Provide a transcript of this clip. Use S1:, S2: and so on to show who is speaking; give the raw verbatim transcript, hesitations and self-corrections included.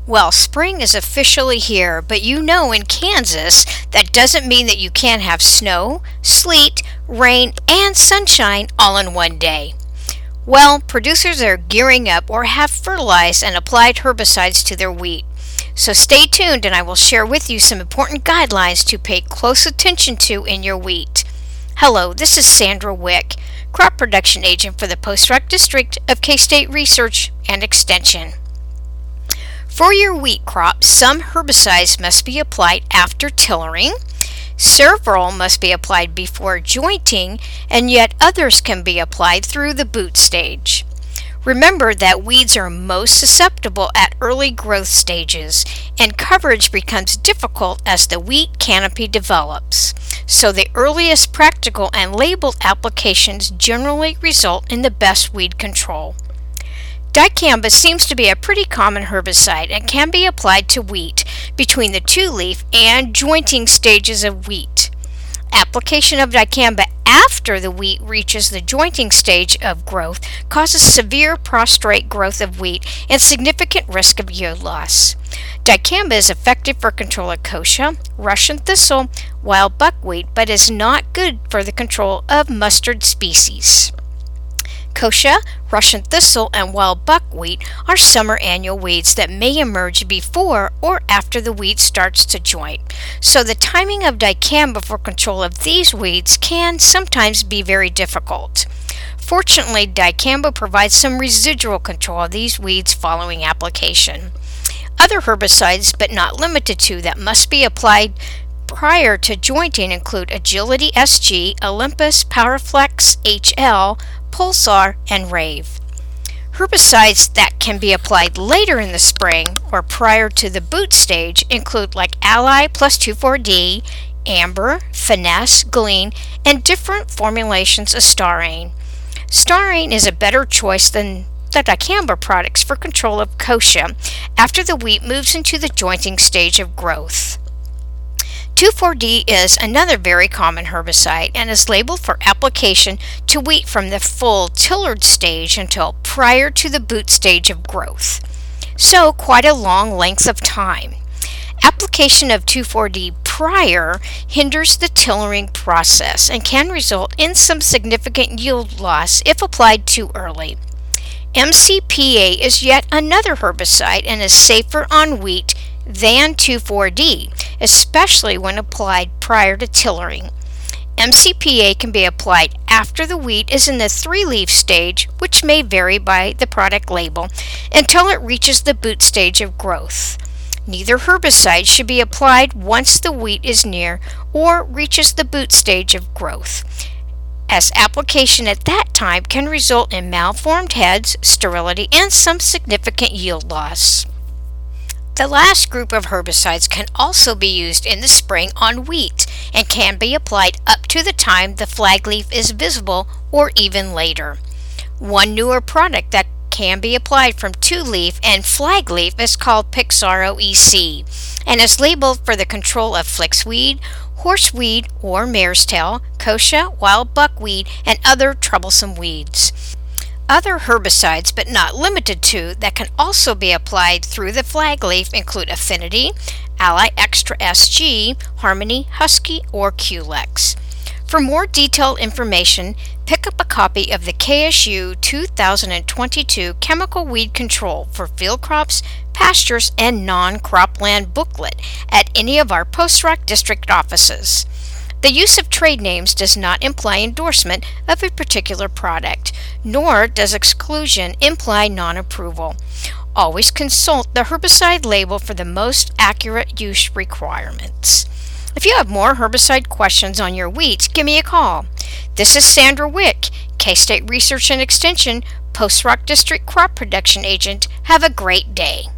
S1: Well, spring is officially here, but you know in Kansas, that doesn't mean that you can't have snow, sleet, rain, and sunshine all in one day. Well, producers are gearing up or have fertilized and applied herbicides to their wheat. So stay tuned and I will share with you some important guidelines to pay close attention to in your wheat. Hello, this is Sandra Wick, Crop Production Agent for the Post-Rock District of K-State Research and Extension. For your wheat crop, some herbicides must be applied after tillering, several must be applied before jointing, and yet others can be applied through the boot stage. Remember that weeds are most susceptible at early growth stages, and coverage becomes difficult as the wheat canopy develops. So the earliest practical and labeled applications generally result in the best weed control. Dicamba seems to be a pretty common herbicide and can be applied to wheat between the two-leaf and jointing stages of wheat. Application of dicamba after the wheat reaches the jointing stage of growth causes severe prostrate growth of wheat and significant risk of yield loss. Dicamba is effective for control of kochia, Russian thistle, wild buckwheat, but is not good for the control of mustard species. Kochia, Russian thistle, and wild buckwheat are summer annual weeds that may emerge before or after the wheat starts to joint. So the timing of dicamba for control of these weeds can sometimes be very difficult. Fortunately, dicamba provides some residual control of these weeds following application. Other herbicides, but not limited to, that must be applied prior to jointing include Agility S G, Olympus, PowerFlex H L, Pulsar, and Rave. Herbicides that can be applied later in the spring or prior to the boot stage include like Ally plus two four D, Amber, Finesse, Glean, and different formulations of Starane. Starane is a better choice than the dicamba products for control of kochia after the wheat moves into the jointing stage of growth. two four D is another very common herbicide and is labeled for application to wheat from the full tillard stage until prior to the boot stage of growth. So quite a long length of time. Application of two four D prior hinders the tillering process and can result in some significant yield loss if applied too early. M C P A is yet another herbicide and is safer on wheat than two four D, especially when applied prior to tillering. M C P A can be applied after the wheat is in the three-leaf stage, which may vary by the product label, until it reaches the boot stage of growth. Neither herbicide should be applied once the wheat is near or reaches the boot stage of growth, as application at that time can result in malformed heads, sterility, and some significant yield loss. The last group of herbicides can also be used in the spring on wheat and can be applied up to the time the flag leaf is visible or even later. One newer product that can be applied from two-leaf and flag leaf is called Pixaro E C and is labeled for the control of flicksweed, horseweed or mare's tail, kochia, wild buckwheat, and other troublesome weeds. Other herbicides, but not limited to, that can also be applied through the flag leaf include Affinity, Ally Extra S G, Harmony, Husky, or Q-Lex. For more detailed information, pick up a copy of the K S U two thousand twenty-two Chemical Weed Control for Field Crops, Pastures, and Non-Cropland booklet at any of our Post-Rock District offices. The use of trade names does not imply endorsement of a particular product, nor does exclusion imply non-approval. Always consult the herbicide label for the most accurate use requirements. If you have more herbicide questions on your wheat, give me a call. This is Sandra Wick, K-State Research and Extension, Post-Rock District Crop Production Agent. Have a great day.